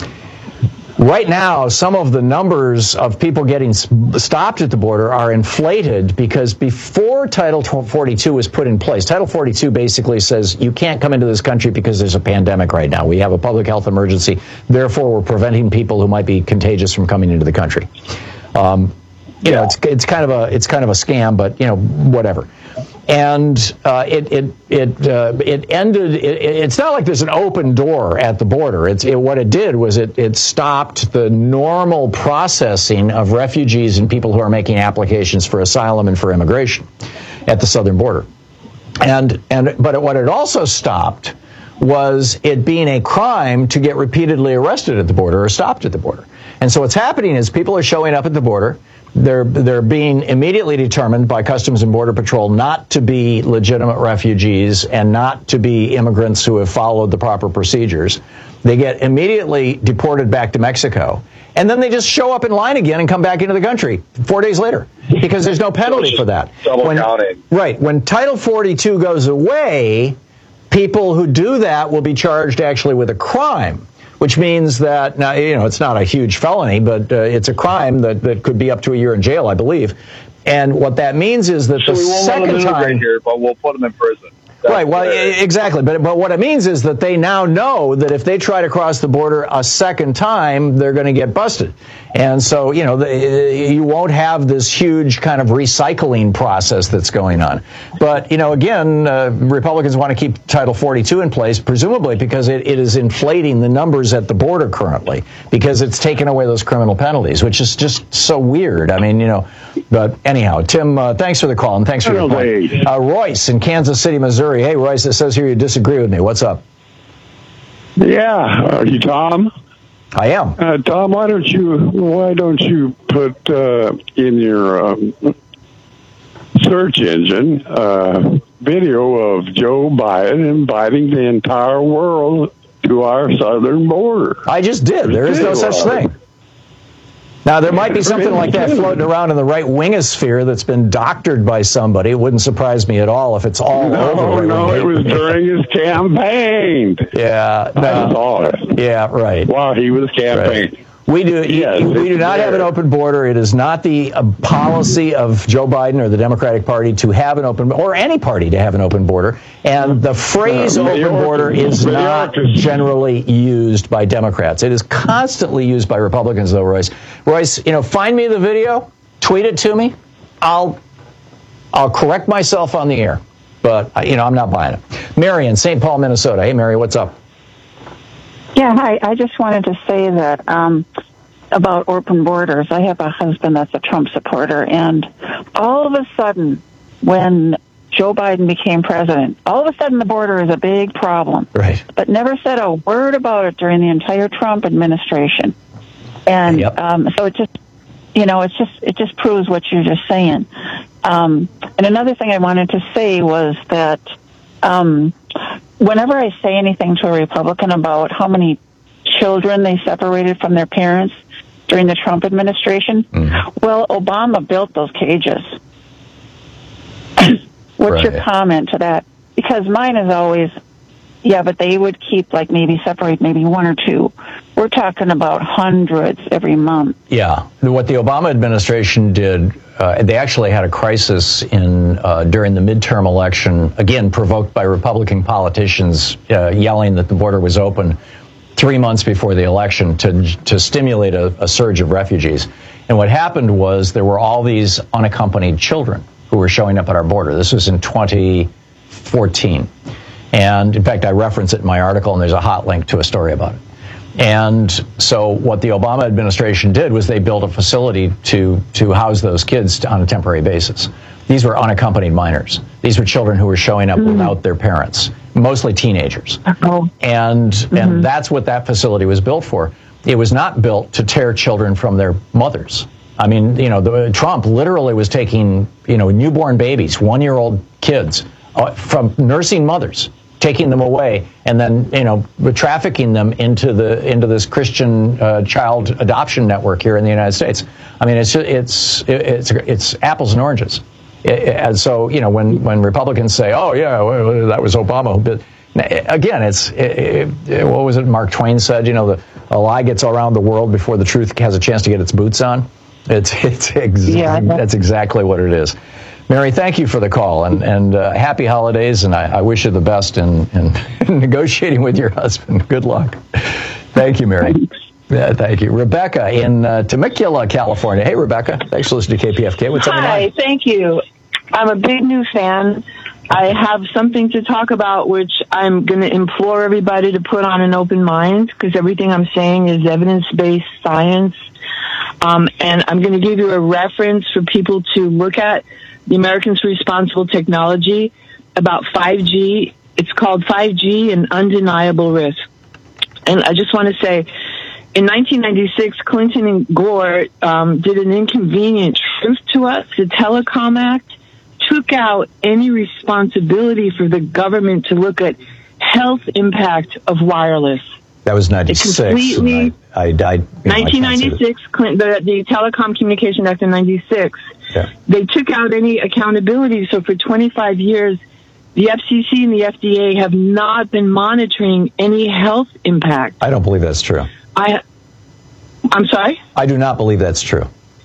right now, some of the numbers of people getting stopped at the border are inflated because before Title forty-two was put in place, Title forty-two basically says you can't come into this country because there's a pandemic right now. We have a public health emergency. Therefore, we're preventing people who might be contagious from coming into the country. Um, you know, it's it's kind of a it's kind of a scam, but you know, whatever. And uh, it it it uh, it ended. It, it's not like there's an open door at the border. It's it, what it did was it it stopped the normal processing of refugees and people who are making applications for asylum and for immigration at the southern border. And and but what it also stopped was it being a crime to get repeatedly arrested at the border or stopped at the border. And so what's happening is people are showing up at the border. They're they're being immediately determined by Customs and Border Patrol not to be legitimate refugees and not to be immigrants who have followed the proper procedures. They get immediately deported back to Mexico, and then they just show up in line again and come back into the country four days later because there's no penalty for that. Double when, counting. Right. When Title forty-two goes away, people who do that will be charged actually with a crime. Which means that, now, you know, it's not a huge felony, but uh, it's a crime that, that could be up to a year in jail, I believe. And what that means is that so the we won't second let them time... here, but we'll put them in prison. That's right, well, exactly. But but what it means is that they now know that if they try to cross the border a second time, they're going to get busted. And so, you know, the, you won't have this huge kind of recycling process that's going on. But, you know, again, uh, Republicans want to keep Title forty-two in place, presumably because it, it is inflating the numbers at the border currently, because it's taken away those criminal penalties, which is just so weird. I mean, you know, but anyhow, Tim, uh, thanks for the call and thanks for your point. Uh, Royce in Kansas City, Missouri. Hey, Royce, it says here you disagree with me. What's up? Yeah, are you Tom? I am. Uh, Tom, why don't you why don't you put uh, in your um, search engine uh, video of Joe Biden inviting the entire world to our southern border. I just did. There is no such thing. Now, there might be something like that floating around in the right wingosphere that's been doctored by somebody. It wouldn't surprise me at all if it's all no, over. No, no, it was during his campaign. Yeah, no. I saw it. Yeah, right. While he was campaigning. Right. We do. Yes, we do not there. have an open border. It is not the uh, policy of Joe Biden or the Democratic Party to have an open, or any party to have an open border. And the phrase uh, open border is not generally used by Democrats. It is constantly used by Republicans, though, Royce. Royce, you know, find me the video, tweet it to me. I'll, I'll correct myself on the air, but you know, I'm not buying it. Mary in Saint Paul, Minnesota. Hey, Mary, what's up? Yeah, hi. I just wanted to say that um, about open borders. I have a husband that's a Trump supporter, and all of a sudden, when Joe Biden became president, all of a sudden the border is a big problem. Right. But never said a word about it during the entire Trump administration. And yep. um, so it just, you know, it's just it just proves what you're just saying. Um, and another thing I wanted to say was that. Um, Whenever I say anything to a Republican about how many children they separated from their parents during the Trump administration, mm. well, Obama built those cages. What's right. your comment to that? Because mine is always, yeah, but they would keep, like, maybe separate maybe one or two. We're talking about hundreds every month. Yeah. What the Obama administration did, uh, they actually had a crisis in uh, during the midterm election, again, provoked by Republican politicians uh, yelling that the border was open three months before the election to to stimulate a, a surge of refugees. And what happened was there were all these unaccompanied children who were showing up at our border. This was in twenty fourteen. And in fact, I reference it in my article, and there's a hot link to a story about it. And so what the Obama administration did was they built a facility to to house those kids on a temporary basis. These were unaccompanied minors. These were children who were showing up mm-hmm. without their parents, mostly teenagers. Oh. And mm-hmm. and that's what that facility was built for. It was not built to tear children from their mothers. I mean, you know, the, Trump literally was taking, you know, newborn babies, one-year-old kids uh, from nursing mothers, taking them away, and then, you know, trafficking them into the into this Christian uh, child adoption network here in the United States. I mean, it's it's it's it's apples and oranges. And so, you know, when when Republicans say, "Oh yeah, well, that was Obama who did," again, it's it, it, what was it Mark Twain said? You know, the a lie gets around the world before the truth has a chance to get its boots on. It's it's exa- yeah, that's exactly what it is. Mary, thank you for the call, and, and uh, happy holidays, and I, I wish you the best in, in, in negotiating with your husband. Good luck. Thank you, Mary. Thanks. Yeah, thank you. Rebecca in uh, Temecula, California. Hey, Rebecca. Thanks for listening to K P F K. What's up? Hi, thank you. I'm a big new fan. I have something to talk about, which I'm going to implore everybody to put on an open mind, because everything I'm saying is evidence-based science. Um, and I'm going to give you a reference for people to look at. The Americans for Responsible Technology about five G. It's called five G, an Undeniable Risk. And I just want to say, in nineteen ninety-six, Clinton and Gore um, did an inconvenient truth to us. The Telecom Act took out any responsibility for the government to look at health impact of wireless. That was ninety-six. Completely. I, I, I, you know, nineteen ninety-six, Clinton, the, the Telecom Communication Act in ninety-six. Yeah. They took out any accountability. So for twenty-five years, the F C C and the F D A have not been monitoring any health impact. I don't believe that's true. I, I'm sorry? I do not believe that's true.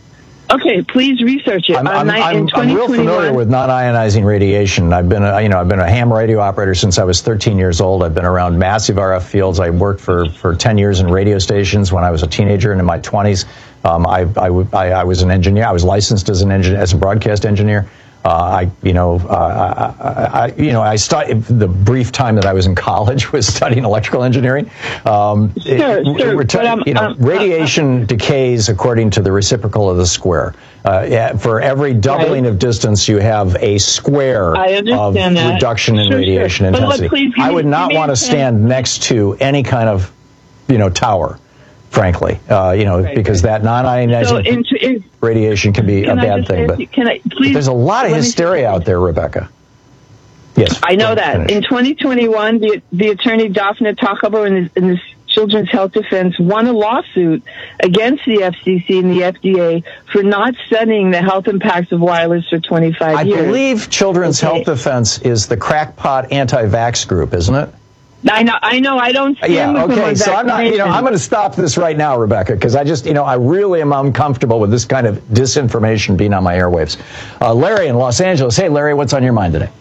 Okay, please research it. I'm, I'm, uh, I'm, I'm real familiar with non-ionizing radiation. I've been, a, you know, I've been a ham radio operator since I was thirteen years old. I've been around massive R F fields. I worked for, for ten years in radio stations when I was a teenager and in my twenties. Um, I, I, I, I was an engineer. I was licensed as an engineer, as a broadcast engineer. Uh, I, you know, uh, I, I, you know, I studied the brief time that I was in college was studying electrical engineering. Um, sure, it, sure. We're t- um, you know, um, radiation uh, decays according to the reciprocal of the square. Uh, yeah, for every doubling right. of distance, you have a square of that. reduction in sure, radiation sure. intensity. But look, please, I would not want to stand next to any kind of, you know, tower frankly, uh, you know, right, because right. that non-ionizing so in, in, radiation can be can a bad thing. But you, can I, please, there's a lot of hysteria out there, Rebecca. Yes. I know that. Finish. In twenty twenty-one, the, the attorney Daphne Takabo in the, in the Children's Health Defense won a lawsuit against the F C C and the F D A for not studying the health impacts of wireless for twenty-five I years. I believe Children's okay. Health Defense is the crackpot anti-vax group, isn't it? I know, I know, I don't stand yeah, with okay, so I'm not, you know, I'm going to stop this right now, Rebecca, because I just, you know, I really am uncomfortable with this kind of disinformation being on my airwaves. Uh, Larry in Los Angeles. Hey, Larry, what's on your mind today?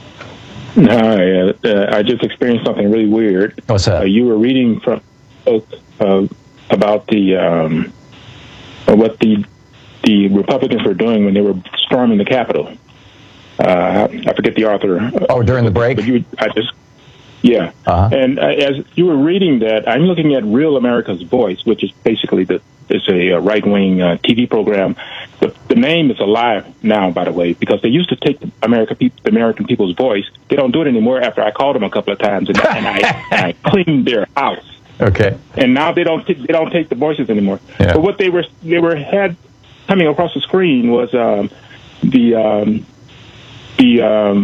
Hi, uh, uh, I just experienced something really weird. What's that? Uh, you were reading from uh, about the um, what the the Republicans were doing when they were storming the Capitol. Uh, I forget the author. Oh, during the break? But you, I just, yeah. Uh-huh. And uh, as you were reading that, I'm looking at Real America's Voice, which is basically the is a uh, right-wing uh, T V program. The, the name is a lie now, by the way, because they used to take the America pe- the American people's voice. They don't do it anymore after I called them a couple of times and, and, I, and I cleaned their house. Okay. And now they don't t- they don't take the voices anymore. Yeah. But what they were they were had coming across the screen was um, the um, the um,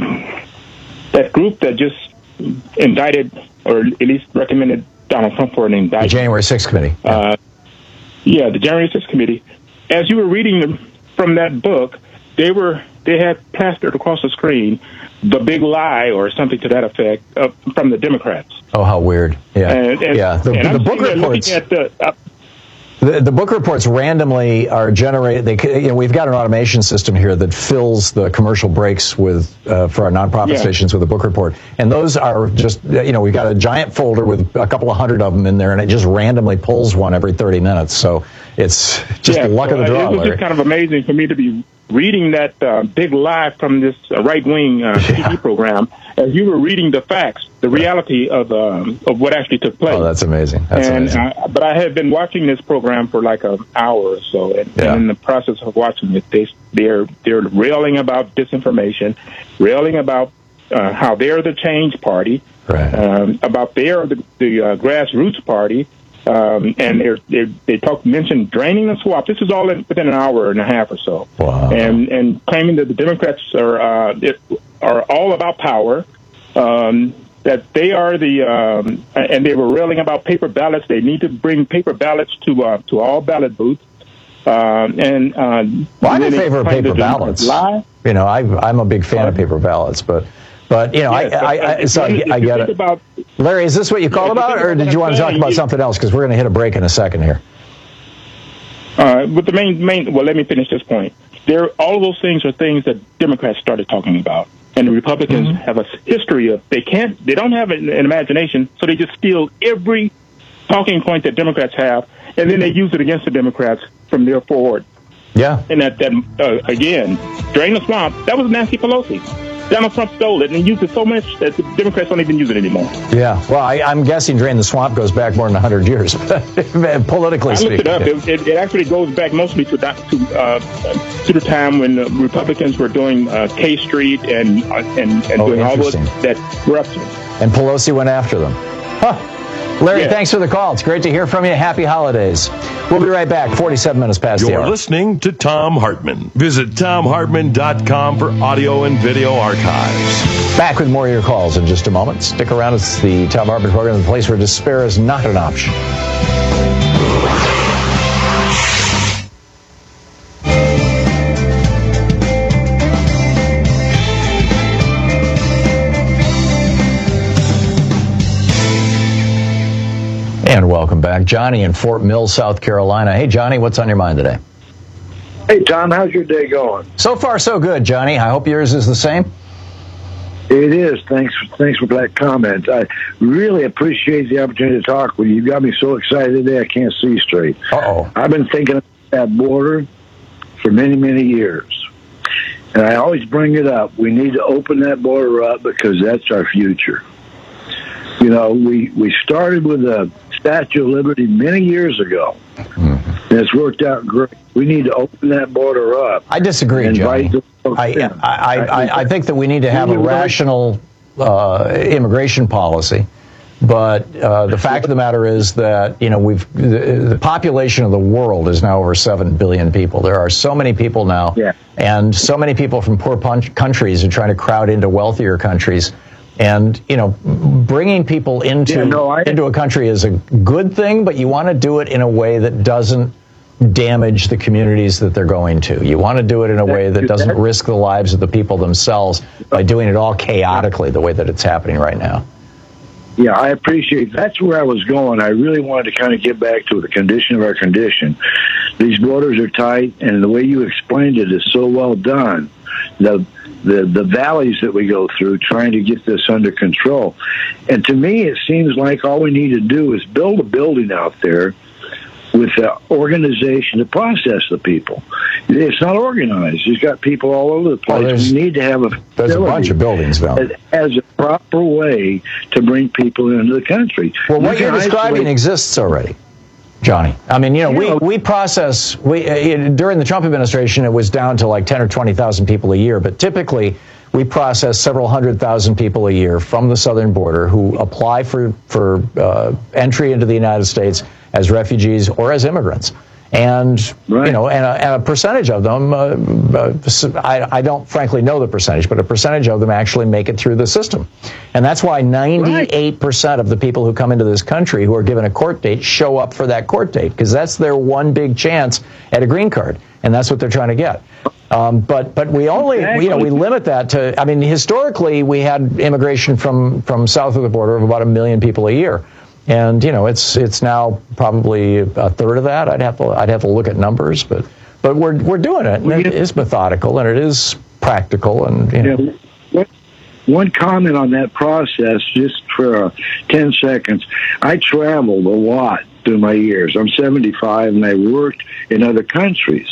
that group that just indicted or at least recommended Donald Trump for an indictment. The January sixth committee. Uh, yeah, the January sixth committee. As you were reading them from that book, they were they had plastered across the screen the big lie or something to that effect uh, from the Democrats. Oh, how weird! Yeah, and, and, yeah. The, and the book reports. At the, uh, The, the book reports randomly are generated. They, you know, we've got an automation system here that fills the commercial breaks with uh, for our nonprofit yeah. stations with a book report, and those are just, you know, we've got a giant folder with a couple of hundred of them in there, and it just randomly pulls one every thirty minutes. So it's just yeah, luck so of the draw. It was Larry. just kind of amazing for me to be reading that uh, big lie from this uh, right-wing uh, yeah. T V program as you were reading the facts, the reality of um, of what actually took place. Oh, that's amazing. That's and, amazing. Uh, but I had been watching this program for like an hour or so, and, yeah. and in the process of watching it, they they're they're railing about disinformation, railing about uh, how they're the change party, right. um, about they're the, the uh, grassroots party. Um, and they're, they're, they talk mentioned draining the swamp. This is all in, within an hour and a half or so. Wow. And and claiming that the Democrats are uh, it, are all about power, um, that they are the um, and they were railing about paper ballots. They need to bring paper ballots to uh, to all ballot booths. Um, and uh, well, I'm in favor of paper ballots. Lie. You know, I, I'm a big fan of paper ballots, but. But, you know, yes, I, I, I, so I, I get it. About, Larry, is this what you called about, or did you want to talk about something else? Because we're going to hit a break in a second here. Uh, but the main, main, well, let me finish this point. There, all of those things are things that Democrats started talking about. And the Republicans mm-hmm. have a history of, they can't, they don't have an, an imagination, so they just steal every talking point that Democrats have, and then they use it against the Democrats from there forward. Yeah. And that, that uh, again, drain the swamp, that was Nancy Pelosi. Donald Trump stole it and used it so much that the Democrats don't even use it anymore. Yeah, well, I, I'm guessing drain the swamp goes back more than one hundred years, politically I speaking. looked it up. It, it, it actually goes back mostly to, to, uh, to the time when the Republicans were doing uh, K Street and uh, and, and oh, doing all those, that corruption. And Pelosi went after them. Huh. Larry, yeah. thanks for the call. It's great to hear from you. Happy holidays. We'll be right back. forty-seven minutes past You're the hour. You're listening to Thom Hartmann. Visit Thom Hartmann dot com for audio and video archives. Back with more of your calls in just a moment. Stick around. It's the Thom Hartmann program, the place where despair is not an option. And welcome back. Johnny in Fort Mill, South Carolina. Hey, Johnny, what's on your mind today? Hey, Tom, how's your day going? So far, so good, Johnny. I hope yours is the same. It is. Thanks, thanks for that comment. I really appreciate the opportunity to talk with you. You got me so excited today I can't see straight. Uh-oh. I've been thinking about that border for many, many years. And I always bring it up. We need to open that border up because that's our future. You know, we, we started with the Statue of Liberty many years ago, mm-hmm. and it's worked out great. We need to open that border up. I disagree, Johnny. I, I, I, I think that we need to have a rational uh, immigration policy But uh, the fact of the matter is that, you know, we've the, the population of the world is now over seven billion people. There are so many people now, yeah. and so many people from poor punch countries are trying to crowd into wealthier countries. And, you know, bringing people into yeah, no, I, into a country is a good thing, but you want to do it in a way that doesn't damage the communities that they're going to. You want to do it in a way that doesn't risk the lives of the people themselves by doing it all chaotically the way that it's happening right now. Yeah, I appreciate that's where I was going. I really wanted to kind of get back to the condition of our condition. These borders are tight, and the way you explained it is so well done. The the the valleys that we go through trying to get this under control. And to me, it seems like all we need to do is build a building out there with an organization to process the people. It's not organized. You've got people all over the place. Well, we need to have a there's a bunch of buildings, Val. that has a proper way to bring people into the country. Well, what you you're describing isolate- exists already, Johnny. I mean, you know, we, we process, we uh, during the Trump administration, it was down to like ten or twenty thousand people a year, but typically we process several hundred thousand people a year from the southern border who apply for, for uh, entry into the United States as refugees or as immigrants. And, right. you know, and a, and a percentage of them, uh, uh, I, I don't frankly know the percentage, but a percentage of them actually make it through the system. And that's why ninety-eight percent of the people who come into this country who are given a court date show up for that court date, because that's their one big chance at a green card. And that's what they're trying to get. Um, but but we only, exactly. you know, we limit that to, I mean, historically we had immigration from, from south of the border of about a million people a year. And, you know, it's it's now probably a third of that. I'd have to I'd have to look at numbers, but but we're we're doing it, and well, it is methodical, and it is practical, and you know. Yeah, one comment on that process, just for uh, ten seconds. I traveled a lot through my years. I'm seventy-five, and I worked in other countries,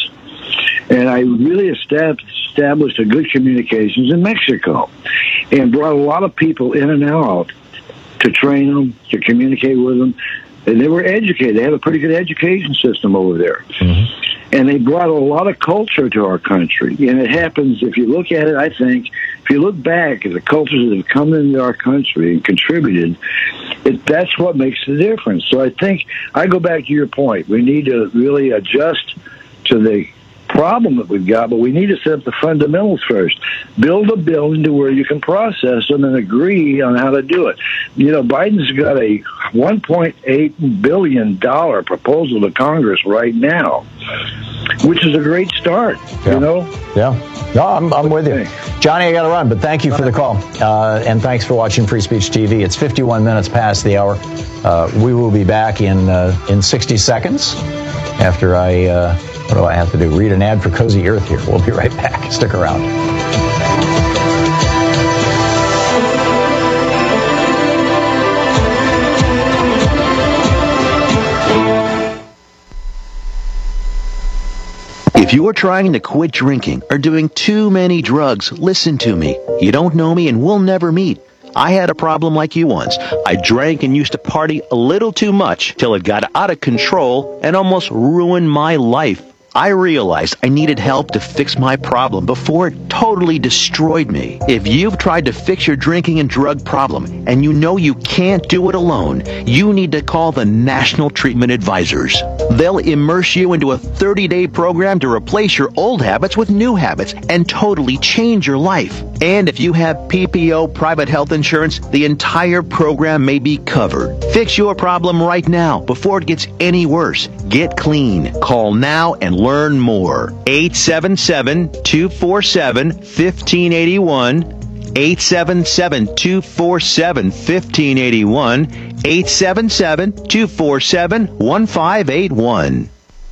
and I really established a good communications in Mexico, and brought a lot of people in and out to train them, to communicate with them. And they were educated. They have a pretty good education system over there. Mm-hmm. And they brought a lot of culture to our country. And it happens, if you look at it, I think, if you look back at the cultures that have come into our country and contributed, it, that's what makes the difference. So I think, I go back to your point, we need to really adjust to the problem that we've got, but we need to set up the fundamentals first. Build a building to where you can process them and agree on how to do it. You know, Biden's got a one point eight billion dollars proposal to Congress right now, which is a great start, yeah. you know? Yeah. No, I'm, I'm with you. Johnny, I got to run, but thank you for the call. Uh, and thanks for watching Free Speech T V. It's fifty-one minutes past the hour. Uh, we will be back in uh, in sixty seconds after I... Uh, What do I have to do? Read an ad for Cozy Earth here. We'll be right back. Stick around. If you are trying to quit drinking or doing too many drugs, listen to me. You don't know me and we'll never meet. I had a problem like you once. I drank and used to party a little too much till it got out of control and almost ruined my life. I realized I needed help to fix my problem before it totally destroyed me. If you've tried to fix your drinking and drug problem and you know you can't do it alone, you need to call the National Treatment Advisors. They'll immerse you into a thirty-day program to replace your old habits with new habits and totally change your life. And if you have P P O private health insurance, the entire program may be covered. Fix your problem right now before it gets any worse. Get clean. Call now and learn more. eight seven seven, two four seven, one five eight one. eight seven seven, two four seven, one five eight one. eight seven seven, two four seven, one five eight one.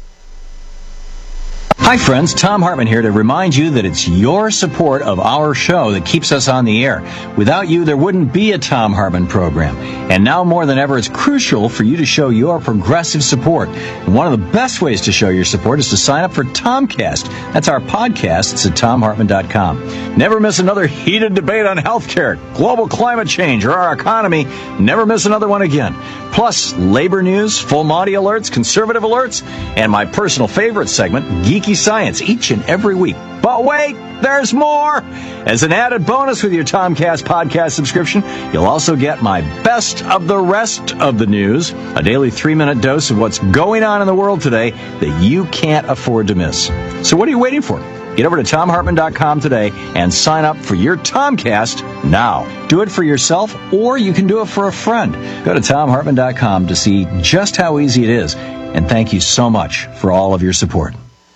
Hi friends, Tom Hartman here to remind you that it's your support of our show that keeps us on the air. Without you, there wouldn't be a Tom Hartman program. And now more than ever, it's crucial for you to show your progressive support. And one of the best ways to show your support is to sign up for Tomcast. That's our podcast. It's at tom hartman dot com. Never miss another heated debate on healthcare, global climate change, or our economy. Never miss another one again. Plus, labor news, full Monty alerts, conservative alerts, and my personal favorite segment, Geeky Science, each and every week. But But wait, there's more! As an added bonus with your Tomcast podcast subscription, you'll also get my best of the rest of the news, a daily three-minute dose of what's going on in the world today that you can't afford to miss. So what are you waiting for? Get over to tom hartman dot com today and sign up for your Tomcast now. Do it for yourself, or you can do it for a friend. Go to tom hartman dot com to see just how easy it is. And thank you so much for all of your support.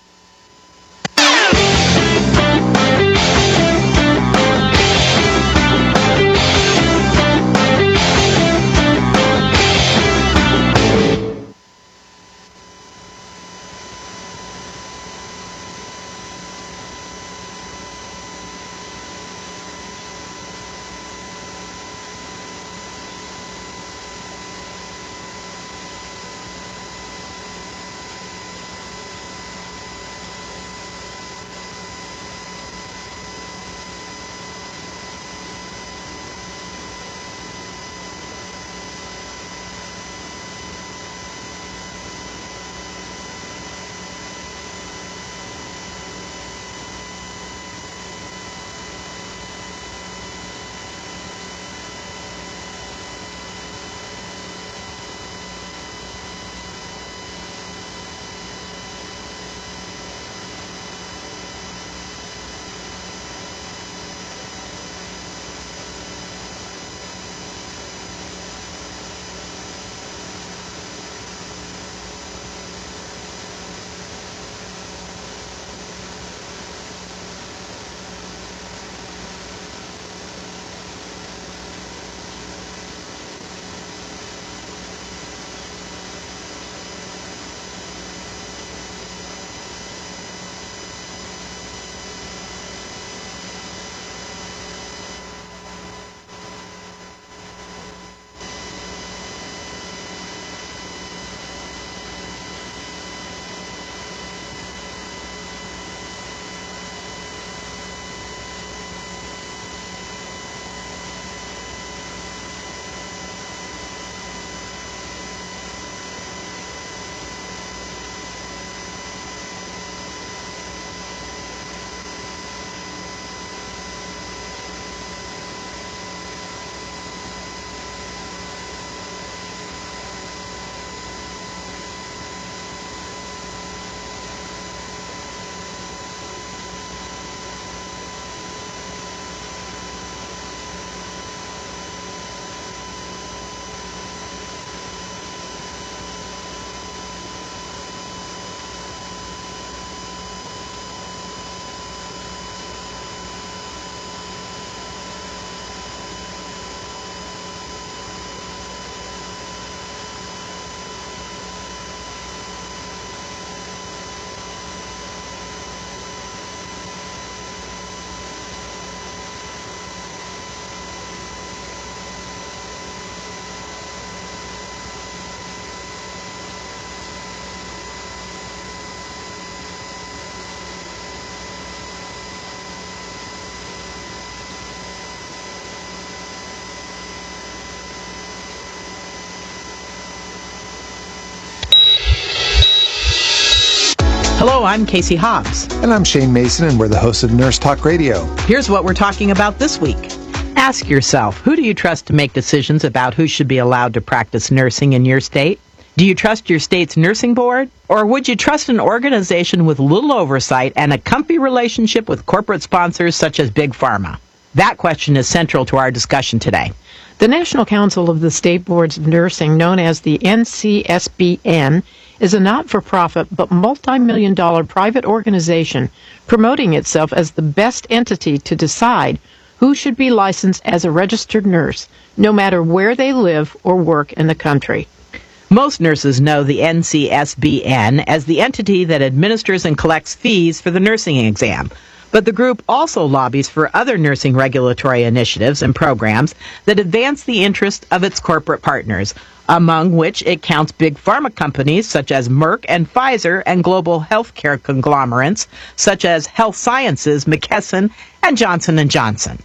Hello, I'm Casey Hobbs. And I'm Shane Mason, and we're the hosts of Nurse Talk Radio. Here's what we're talking about this week. Ask yourself, who do you trust to make decisions about who should be allowed to practice nursing in your state? Do you trust your state's nursing board? Or would you trust an organization with little oversight and a comfy relationship with corporate sponsors such as Big Pharma? That question is central to our discussion today. The National Council of the State Boards of Nursing, known as the N C S B N, is a not-for-profit but multi-million dollar private organization promoting itself as the best entity to decide who should be licensed as a registered nurse, no matter where they live or work in the country. Most nurses know the N C S B N as the entity that administers and collects fees for the nursing exam. But the group also lobbies for other nursing regulatory initiatives and programs that advance the interest of its corporate partners, among which it counts big pharma companies such as Merck and Pfizer and global healthcare conglomerates such as Health Sciences, McKesson, and Johnson and Johnson.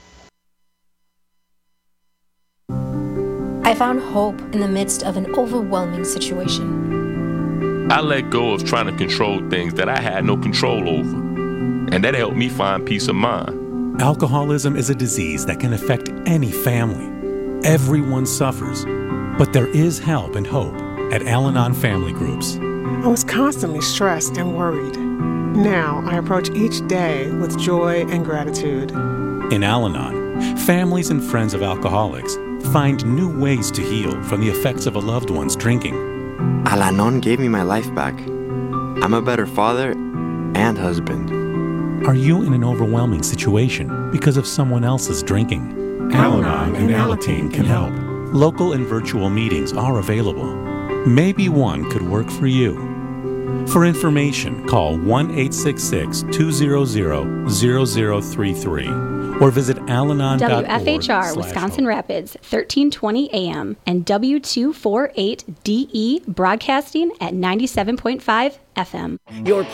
I found hope in the midst of an overwhelming situation. I let go of trying to control things that I had no control over. and that helped me find peace of mind. Alcoholism is a disease that can affect any family. Everyone suffers, but there is help and hope at Al-Anon Family Groups. I was constantly stressed and worried. Now I approach each day with joy and gratitude. In Al-Anon, families and friends of alcoholics find new ways to heal from the effects of a loved one's drinking. Al-Anon gave me my life back. I'm a better father and husband. Are you in an overwhelming situation because of someone else's drinking? Al-Anon and Alateen can help. Local and virtual meetings are available. Maybe one could work for you. For information, call one eight six six, two zero zero, zero zero three three or visit alanon dot org. W F H R Wisconsin Rapids, thirteen twenty A M and W two forty-eight D E broadcasting at ninety-seven point five F M. Your